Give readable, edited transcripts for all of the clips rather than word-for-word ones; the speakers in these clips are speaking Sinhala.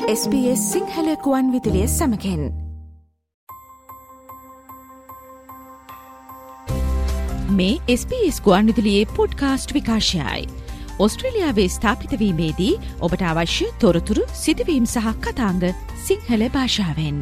SBS සිංහල ගුවන් විදුලිය සමගින් මේ SBS ගුවන් විදුලියේ පොඩ්කාස්ට් විකාශයයි. ඔස්ට්‍රේලියාවේ ස්ථාපිත වීමේදී ඔබට අවශ්‍ය තොරතුරු සිදුවීම් සහ කතාංග සිංහල භාෂාවෙන්.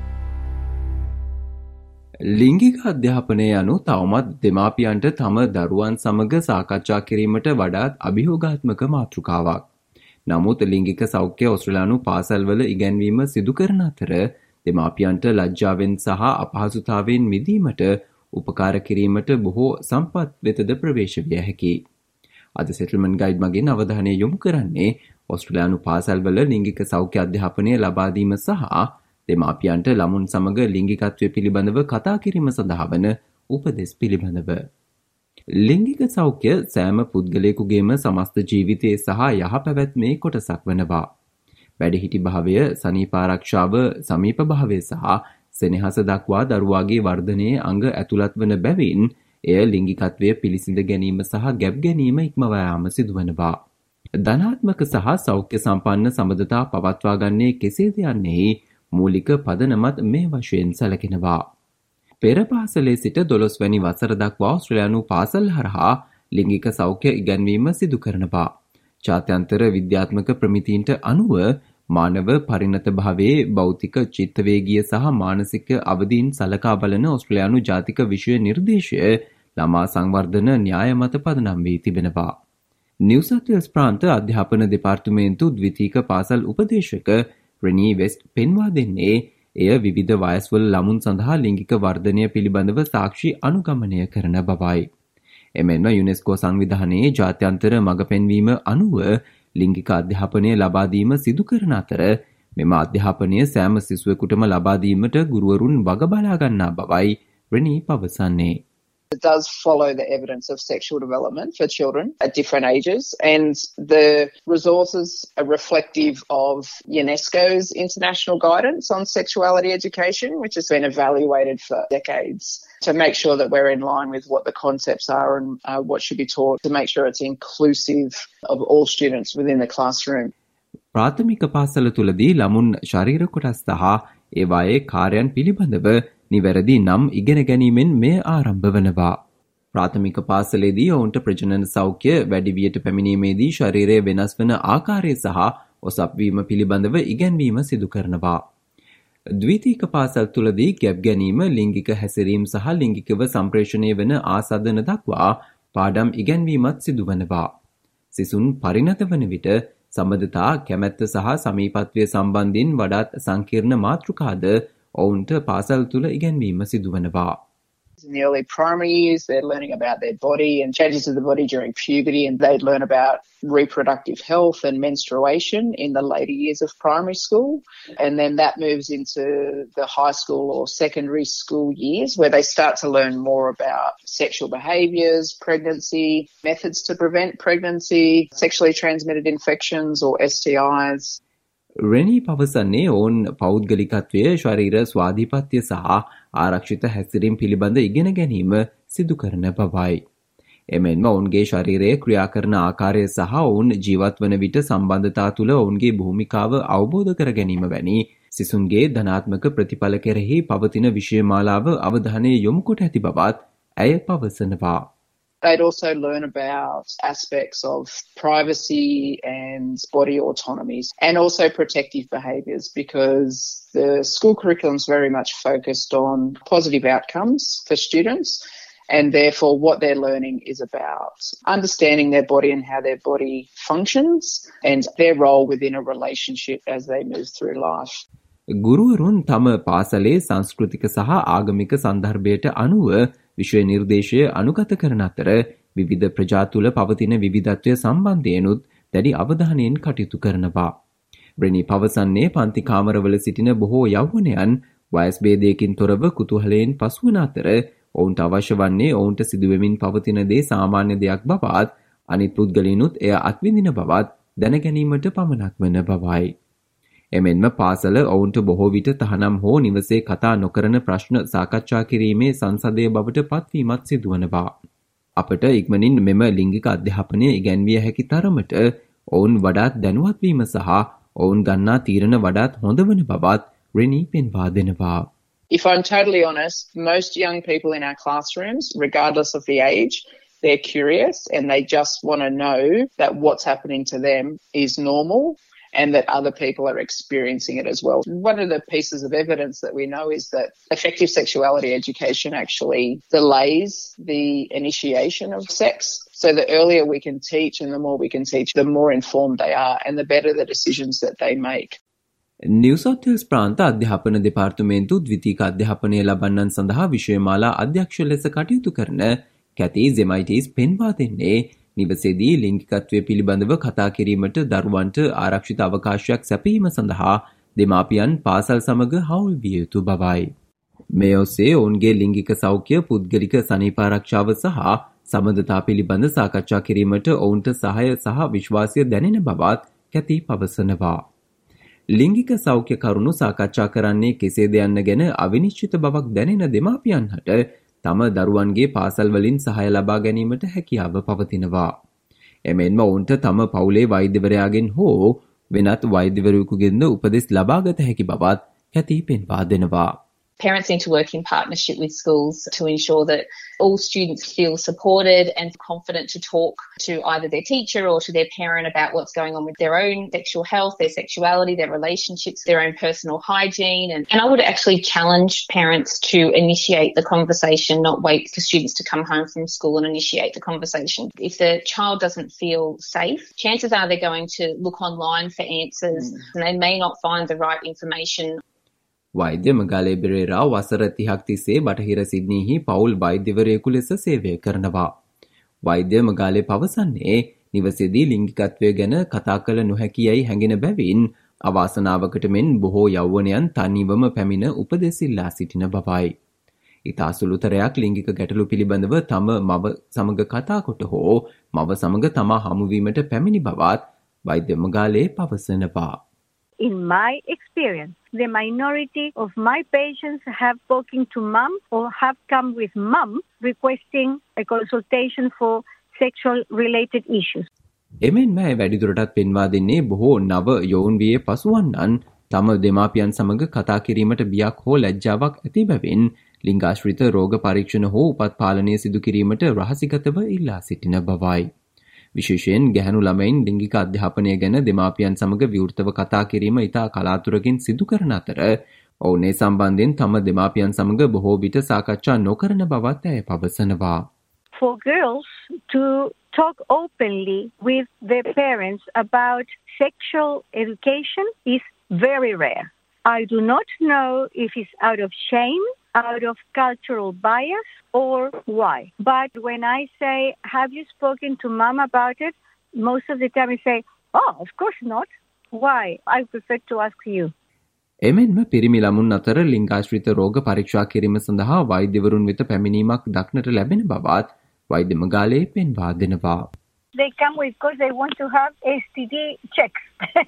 ලිංගික අධ්‍යාපනය යනු තවමත් දෙමාපියන්ට තම දරුවන් සමග සාකච්ඡා කිරීමට වඩාත් අභියෝගාත්මක මාතෘකාවක්. නමුත් ලිංගික සෞඛ්‍ය ඔස්ට්‍රේලියානු පාසල්වල ඉගැන්වීම සිදු කරන අතර දෙමාපියන්ට ලැජ්ජාවෙන් සහ අපහසුතාවෙන් මිදීමට උපකාර කිරීමට බොහෝ සම්පත් වෙතද ප්‍රවේශ විය හැකියි. අද සෙටල්මන්ට් ගයිඩ් මගින් අවධානය යොමු කරන්නේ ඔස්ට්‍රේලියානු පාසල්වල ලිංගික සෞඛ්‍ය අධ්‍යාපනය ලබා දීම සහ දෙමාපියන්ට ළමුන් සමග ලිංගිකත්වය පිළිබඳව කතා කිරීම සඳහා වන උපදෙස් පිළිබඳව. ලිංගික සෞඛ්‍ය සෑම පුද්ගලයෙකුගේම සමස්ත ජීවිතයේ සහ යහපැවැත්මේ කොටසක් වනවා. වැඩිහිටි භාවය, සනීපාරක්ෂාව, සමීප භාවය සහ සෙනෙහස දක්වා දරුවාගේ වර්ධනයේ අංග ඇතුළත් වන බැවින් එය ලිංගිකත්වය පිළිසිඳ ගැනීම සහ ගැබ් ගැනීම ඉක්මවා යාම සිදුවනවා. ධනාත්මක සහ සෞඛ්‍ය සම්පන්න සබඳතා පවත්වා ගන්නේ කෙසේද යන්නෙහි මූලික පදනමත් මේ වශයෙන් සැලකෙනවා. පෙර පාසලේ සිට 12 වැනි වසර දක්වා ඔස්ට්‍රේලියානු පාසල් හරහා ලිංගික සෞඛ්‍ය ඉගැන්වීම සිදු කරනවා. ජාත්‍යන්තර විද්‍යාත්මක ප්‍රමිතීන්ට අනුව මානව පරිණත භාවයේ භෞතික, චිත්තවේගීය සහ මානසික අවදීන් සලකා බලන ඔස්ට්‍රේලියානු ජාතික විෂය නිර්දේශය ළමා සංවර්ධන න්‍යාය මත පදනම් වී තිබෙනවා. නිව් සවුත් වෙල්ස් ප්‍රාන්ත අධ්‍යාපන දෙපාර්තමේන්තු ද්විතීක පාසල් උපදේශක රෙනී වෙස්ට් පෙන්වා දෙන්නේ එය විවිධ වයස්වල ළමුන් සඳහා ලිංගික වර්ධනය පිළිබඳව සාක්ෂි අනුගමනය කරන බවයි. එමෙන්ම යුනෙස්කෝ සංවිධානයේ ජාත්‍යන්තර මඟ පෙන්වීම අනුව ලිංගික අධ්‍යාපනය ලබා දීම සිදු කරන අතර මෙම අධ්‍යාපනය සෑම සිසුවෙකුටම ලබා දීමට ගුරුවරුන් වග බලා ගන්නා බවයි රෙනී පවසන්නේ. It does follow the evidence of sexual development for children at different ages, and the resources are reflective of UNESCO's international guidance on sexuality education, which has been evaluated for decades to make sure that we're in line with what the concepts are and what should be taught, to make sure it's inclusive of all students within the classroom. ප්‍රාථමික පාසල තුලදී ළමුන් ශරීර කොටස් සහ ඒවායේ කාර්යයන් පිළිබඳව නිවැරදි නම් ඉගෙන ගැනීමෙන් මෙය ආරම්භ වනවා. ප්‍රාථමික පාසලේදී ඔවුන්ට ප්‍රජනන සෞඛ්‍ය, වැඩිවියට පැමිණීමේදී ශරීරයේ වෙනස් වන ආකාරය සහ ඔසප්වීම පිළිබඳව ඉගැන්වීම සිදු කරනවා. ද්විතීක පාසල් තුලදී ගැබ් ගැනීම, ලිංගික හැසිරීම සහ ලිංගිකව සම්ප්‍රේෂණය වන ආසාදන දක්වා පාඩම් ඉගැන්වීමත් සිදුවනවා. සිසුන් පරිණත වන විට සම්බන්ධතා, කැමැත්ත සහ සමීපත්වය සම්බන්ධයෙන් වඩාත් සංකීර්ණ මාතෘකාද ඔවුන්ට පාසල් තුල ඉගැන්වීම සිදුවනවා. In the early primary years, they're learning about their body and changes of the body during puberty, and they'd learn about reproductive health and menstruation in the later years of primary school. And then that moves into the high school or secondary school years, where they start to learn more about sexual behaviours, pregnancy, methods to prevent pregnancy, sexually transmitted infections or STIs. Renee පවසන්නේ ඔවුන් පෞද්ගලිකත්වය, ශරීර ස්වාධීපත්‍ය සහ ආරක්ෂිත හැසිරීම පිළිබඳ ඉගෙන ගැනීම සිදු කරන බවයි. එමෙන්ම ඔවුන්ගේ ශරීරයේ ක්‍රියා කරන ආකාරය සහ ඔවුන් ජීවත් වන විට සම්බන්ධතා තුළ ඔවුන්ගේ භූමිකාව අවබෝධ කර ගැනීම වැනි සිසුන්ගේ ධනාත්මක ප්‍රතිඵල කෙරෙහි පවතින විෂයමාලාව අවධානය යොමු කොට ඇති බවත් ඇය පවසනවා. They'd also learn about aspects of privacy and body autonomies, and also protective behaviours, because the school curriculum is very much focused on positive outcomes for students, and therefore what they're learning is about understanding their body and how their body functions and their role within a relationship as they move through life. ගුරුවරුන් තම පාසලේ සංස්කෘතික සහ ආගමික සන්දර්භයට අනුව විෂය නිර්දේශය අනුගත කරන අතර විවිධ ප්‍රජා තුළ පවතින විවිධත්වය සම්බන්ධයෙනුත් දැඩි අවධානයෙන් කටයුතු කරනවා. රෙනී පවසන්නේ පන්ති කාමරවල සිටින බොහෝ යෞවනයන් වයස් භේදයකින් තොරව කුතුහලයෙන් පසුවන අතර ඔවුන්ට අවශ්‍ය වන්නේ ඔවුන්ට සිදුවෙමින් පවතින දේ සාමාන්‍ය දෙයක් බවත්, අනිත් පුද්ගලයනුත් එය අත්විඳින බවත් දැනගැනීමට පමණක් වන බවයි. එමෙන්ම පාසල ඔවුන්ට බොහෝ විට තහනම් හෝ නිවසේ කතා නොකරන ප්‍රශ්න සාකච්ඡා කිරීමේ සංසදය බවට පත්වීමත් සිදුවනවා. අපට ඉක්මනින් මෙම ලිංගික අධ්‍යාපනය ඉගැන්විය හැකි තරමට ඔවුන් වඩාත් දැනුවත් වීම සහ ඔවුන් ගන්නා තීරණ වඩාත් හොඳ වන බවත් රෙනී පෙන්වා දෙනවා. If I'm totally honest, most young people in our classrooms, regardless of the age, they're curious and they just want to know that what's happening to them is normal and that other people are experiencing it as well. One of the pieces of evidence that we know is that effective sexuality education actually delays the initiation of sex. So the earlier we can teach and the more we can teach, the more informed they are and the better the decisions that they make. New South Wales ප්‍රාන්ත අධ්‍යාපන දෙපාර්තමේන්තු ද්විතීක අධ්‍යාපනය ලබන්නන් සඳහා විෂයමාලා අධ්‍යක්ෂ ලෙස කටයුතු කරන කැති ජෙමයිටිස් පෙන්වා දෙන්නේ නිවසේදී ලිංගිකත්වය පිළිබඳව කතා කිරීමට දරුවන්ට ආරක්ෂිත අවකාශයක් සැපීම සඳහා දෙමාපියන් පාසල් සමග හවුල් විය යුතු බවයි. මේ ඔස්සේ ඔවුන්ගේ ලිංගික සෞඛ්‍ය පුද්ගලික සනීපාරක්ෂාව සහ සමඳතා පිළිබඳ සාකච්ඡා කිරීමට ඔවුන්ට සහාය සහ විශ්වාසය දැනෙන බවත් කැති පවසනවා. ලිංගික සෞඛ්‍ය කරුණු සාකච්ඡා කරන්නේ කෙසේද යන්න ගැන අවිනිශ්චිත බවක් දැනෙන දෙමාපියන්හට තම දරුවන්ගේ පාසල් වලින් සහාය ලබා ගැනීමට හැකියාව පවතිනවා. එමෙන්ම ඔවුන්ට තම පවුලේ වෛද්‍යවරයාගෙන් හෝ වෙනත් වෛද්‍යවරයෙකුගෙන්ද උපදෙස් ලබාගත හැකි බවත් කැති පෙන්වා දෙනවා. Parents need to work in partnership with schools to ensure that all students feel supported and confident to talk to either their teacher or to their parent about what's going on with their own sexual health, their sexuality, their relationships, their own personal hygiene. And I would actually challenge parents to initiate the conversation, not wait for students to come home from school and initiate the conversation. If the child doesn't feel safe, chances are they're going to look online for answers and they may not find the right information. වෛද්‍ය මගාලේ බෙරේරා වසර 30ක් තිස්සේ බටහිර සිඩ්නිහි පවුල් වෛද්‍යවරයෙකු ලෙස සේවය කරනවා. වෛද්‍ය මගාලේ පවසන්නේ නිවසේදී ලිංගිකත්වය ගැන කතා කළ නොහැකි යයි හැඟෙන බැවින් අවාසනාවකට මෙන් බොහෝ යෞවනයන් තනිවම පැමිණ උපදෙස් ඉල්ලා සිටින බවයි. ඉතා සුළුතරයක් ලිංගික ගැටලු පිළිබඳව තම මව සමග කතා කොට හෝ මව සමග තමා හමුවීමට පැමිණි බවත් වෛද්‍ය මගාලේ පවසනවා. In my experience, the minority of my patients have spoken to mum or have come with mum requesting a consultation for sexual related issues. එමෙන්ම වැඩිදුරටත් පෙන්වා දෙන්නේ බොහෝ නව යොවුන් වියේ පසුවන්නන් තම දෙමාපියන් සමග කතා කිරීමට බියක් හෝ ලැජ්ජාවක් ඇති බැවින් ලිංගාශ්‍රිත රෝග පරීක්ෂණ හෝ උපත් පාලනය සිදු කිරීමට රහසිගතව ඉල්ලා සිටින බවයි. විශේෂයෙන් ගැහැණු ළමයින් ලිංගික අධ්‍යාපනය ගැන දෙමාපියන් සමග විවෘතව කතා කිරීම ඉතා කලාතුරකින් සිදු කරන අතර ඔවුන් ඒ සම්බන්ධයෙන් තම දෙමාපියන් සමග බොහෝ විට සාකච්ඡා නොකරන බවත් ඇය පවසනවා. For girls to talk openly with their parents about sexual education is very rare. I do not know if it's out of shame, out of cultural bias, or why. But when I say, have you spoken to mom about it? Most of the time I say, oh, of course not. Why? I prefer to ask you. එමෙන්ම පිරිමි ළමුන් අතර ලිංගාශ්‍රිත රෝග පරීක්ෂා කිරීම සඳහා වෛද්‍යවරුන් වෙත පැමිණීමක් දක්නට ලැබෙන බවත් වෛද්‍ය මගාලේ පෙන්වා දෙනවා. They come with because they want to have STD checks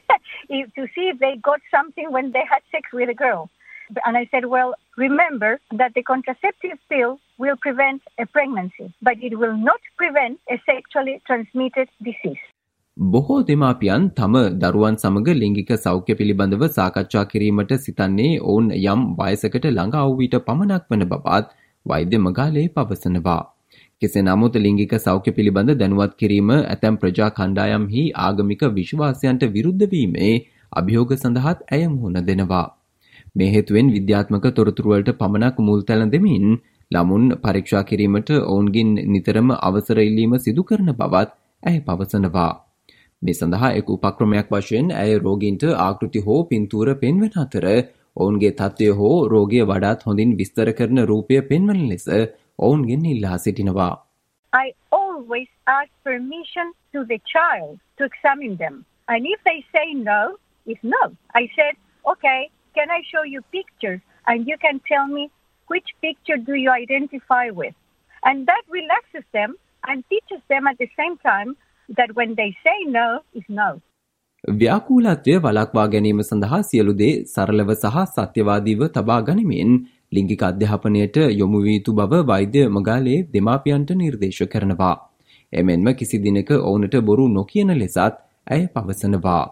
to see if they got something when they had sex with a girl. And I said, well, remember that the contraceptive pill will prevent a pregnancy, but it will not prevent a sexually transmitted disease. බොහෝ දෙමාපියන් තම දරුවන් සමග ලිංගික සෞඛ්‍ය පිළිබඳව සාකච්ඡා කිරීමට සිතන්නේ ඔවුන් යම් වයසකට ළඟා වූ විට පමණක් වන බවත් වෛද්‍ය මගාලේ පවසනවා. කෙසේ නමුත් ලිංගික සෞඛ්‍ය පිළිබඳ දැනුවත් කිරීම ඇතැම් ප්‍රජා කණ්ඩායම්හි ආගමික විශ්වාසයන්ට විරුද්ධ වීමේ අභියෝග සඳහාත් ඇය මුහුණ දෙනවා. මේ හේතුවෙන් විද්‍යාත්මක තොරතුරු වලට පමණක් මුල් තැන දෙමින් ළමුන් පරීක්ෂා කිරීමට ඔවුන්ගෙන් නිතරම අවසර ඉල්ලීම සිදු කරන බවත් ඇය පවසනවා. මේ සඳහා එක් උපක්‍රමයක් වශයෙන් ඇය රෝගීන්ට ආකෘති හෝ පින්තූර පෙන්වන අතර ඔවුන්ගේ තත්ත්වය හෝ රෝගය වඩාත් හොඳින් විස්තර කරන රූපය පෙන්වන ලෙස ඔවුන්ගෙන් ඉල්ලා සිටිනවා. I always ask permission to the child to examine them. And if they say no, it's no. I said, okay, can I show you pictures? And you can tell me which picture do you identify with? And that relaxes them and teaches them at the same time that when they say no, is no. ව්‍යාකූලත්වය වළක්වා ගැනීම සඳහා සියලු දේ සරලව සහ සත්‍යවාදීව තබා ගනිමින් ලිංගික අධ්‍යාපනයට යොමු වී යුතු බව වෛද්‍ය මගාලේ දෙමාපියන්ට නිර්දේශ කරනවා. එමෙන්ම කිසි දිනක ඔවුන්ට බොරු නොකියන ලෙසත් ඇය පවසනවා.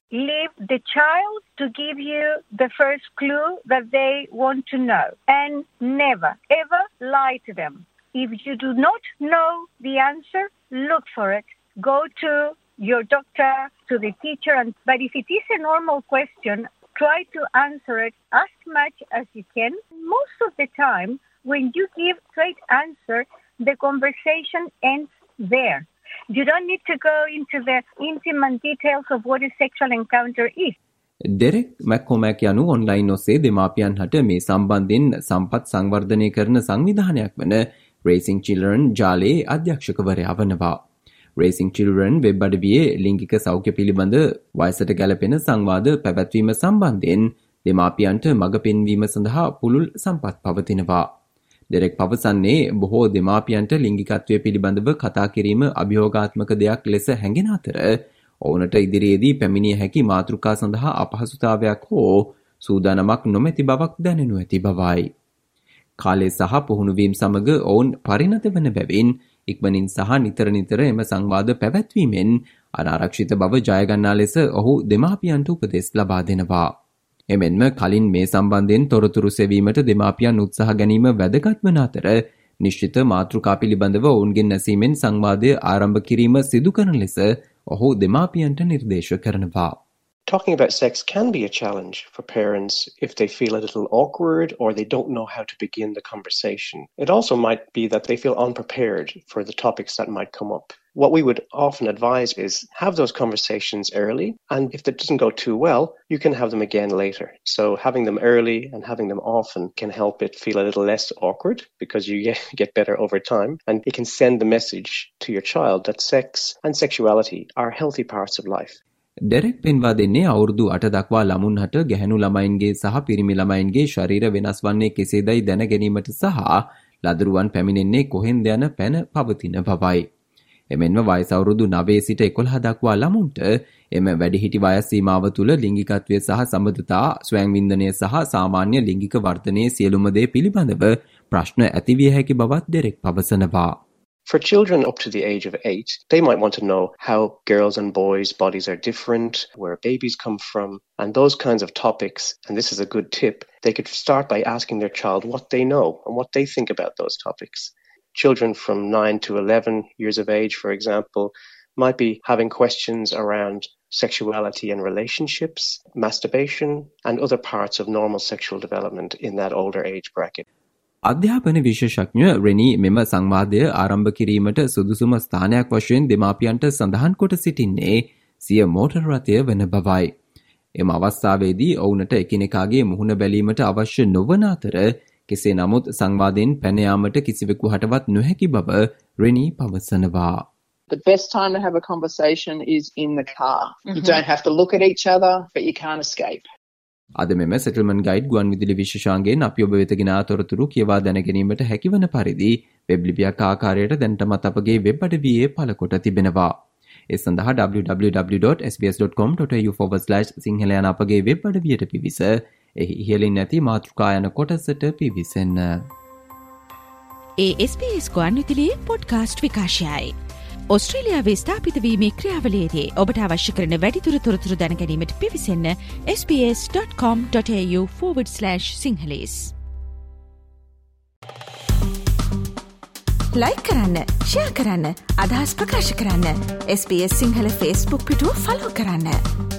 leave the child to give you the first clue that they want to know. And never, ever lie to them. If you do not know the answer, look for it. Go to your doctor, to the teacher. But if it is a normal question, try to answer it as much as you can. Most of the time, when you give straight answer, the conversation ends there. You don't need to go into the intimate details of what a sexual encounter is. Derek McCormack යනු ඔන්ලයින් ඔස්සේ දෙමාපියන් හට මේ සම්බන්ධයෙන් සම්පත් සංවර්ධනය කරන සංවිධානයක් වන Raising Children ජාලයේ අධ්‍යක්ෂකවරයා වනවා. Raising Children වෙබ් අඩවියේ ලිංගික සෞඛ්‍ය පිළිබඳ වයසට ගැලපෙන සංවාද පැවැත්වීම සම්බන්ධයෙන් දෙමාපියන්ට මඟ පෙන්වීම සඳහා පුළුල් සම්පත් පවතිනවා. ඩෙරෙක් පවසන්නේ බොහෝ දෙමාපියන්ට ලිංගිකත්වය පිළිබඳව කතා කිරීම අභියෝගාත්මක දෙයක් ලෙස හැඟෙන අතර ඔවුනට ඉදිරියේදී පැමිණිය හැකි මාතෘකා සඳහා අපහසුතාවයක් හෝ සූදානමක් නොමැති බවක් දැනෙනු ඇති බවයි. කාලය සහ පුහුණුවීම් සමග ඔවුන් පරිණත වන බැවින් ඉක්මනින් සහ නිතර එම සංවාද පැවැත්වීමෙන් අනාරක්ෂිත බව ජයගන්නා ලෙස ඔහු දෙමාපියන්ට උපදෙස් ලබා දෙනවා. එමෙන්ම කලින් මේ සම්බන්ධයෙන් තොරතුරු සෙවීමට දෙමාපියන් උත්සාහ ගැනීම වැදගත් වන අතර නිශ්චිත මාතෘකා පිළිබඳව ඔවුන්ගෙන් ඇසීමෙන් සංවාදය ආරම්භ කිරීම සිදු කරන ලෙස ඔහු දෙමාපියන්ට නිර්දේශ කරනවා. Talking about sex can be a challenge for parents if they feel a little awkward or they don't know how to begin the conversation. It also might be that they feel unprepared for the topics that might come up. What we would often advise is have those conversations early, and if that doesn't go too well, you can have them again later. So having them early and having them often can help it feel a little less awkward because you get better over time, and it can send the message to your child that sex and sexuality are healthy parts of life. Derek පෙන්වා දෙන්නේ අවුරුදු 8 දක්වා ළමුන්හට ගැහැණු ළමයින්ගේ සහ පිරිමි ළමයින්ගේ ශරීර වෙනස් වන්නේ කෙසේදයි දැන ගැනීමට සහ ලදරුවන් පැමිණෙන්නේ කොහෙන්ද යන පැන පවතින බවයි. එමෙන්ම වයස අවුරුදු 9 සිට 11 දක්වා ළමුන්ට එම වැඩිහිටි වයස් සීමාව තුළ ලිංගිකත්වය සහ සම්බන්ධතා, ස්වයං වින්දනය සහ සාමාන්‍ය ලිංගික වර්ධනයේ සියලුම දේ පිළිබඳව ප්‍රශ්න ඇතිවිය හැකි බවත් ඩෙරෙක් පවසනවා. For children up to the age of 8, they might want to know how girls and boys' bodies are different, where babies come from, and those kinds of topics. And this is a good tip. They could start by asking their child what they know and what they think about those topics. Children from 9 to 11 years of age, for example, might be having questions around sexuality and relationships, masturbation, and other parts of normal sexual development in that older age bracket. අධ්‍යාපන විශේෂඥ රෙනි මෙම සංවාදය ආරම්භ කිරීමට සුදුසුම ස්ථානයක් වශයෙන් දෙමාපියන්ට සඳහන් කොට සිටින්නේ සිය මෝටර් රථය වන බවයි. එම අවස්ථාවේදී ඔවුනට එකිනෙකාගේ මුහුණ බැලීමට අවශ්‍ය නොවන අතර කෙසේ නමුත් සංවාදයෙන් පැන යාමට කිසිවෙකු හටවත් නොහැකි බව රෙනි පවසනවා. The best time to have a conversation is in the car. You don't have to look at each other, but you can't escape. අද මෙම සෙටල්මන්ට් ගයිඩ් ගුවන් විදුලි විශේෂාංගයෙන් අපි ඔබ වෙත ගෙන තොරතුරු කියවා දැන ගැනීමට හැකිවන පරිදි වෙබ් ලිපියක් ආකාරයට දැනටමත් අපගේ වෙබ් අඩවියේ පළ කොට තිබෙනවා. ඒ සඳහා www.sbs.com.au/sinhala යන අපගේ වෙබ් අඩවියට පිවිස එහි ඉහළින් නැති මාතෘකා යන කොටසට පිවිසෙන්න. ඒ SBS ගුවන් විදුලියේ පොඩ්කාස්ට් විකාශයයි. ඔස්ට්‍රේලියාවේ ස්ථාපිත වීමේ ක්‍රියාවලියේදී ඔබට අවශ්‍ය කරන වැඩිදුර තොරතුරු දැන ගැනීමට පිවිසෙන්න sbs.com.au/sinhalese. ලයික් කරන්න, ෂෙයා කරන්න, අදහස් ප්‍රකාශ කරන්න. SBS සිංහල Facebook පිටුව ෆලෝ කරන්න.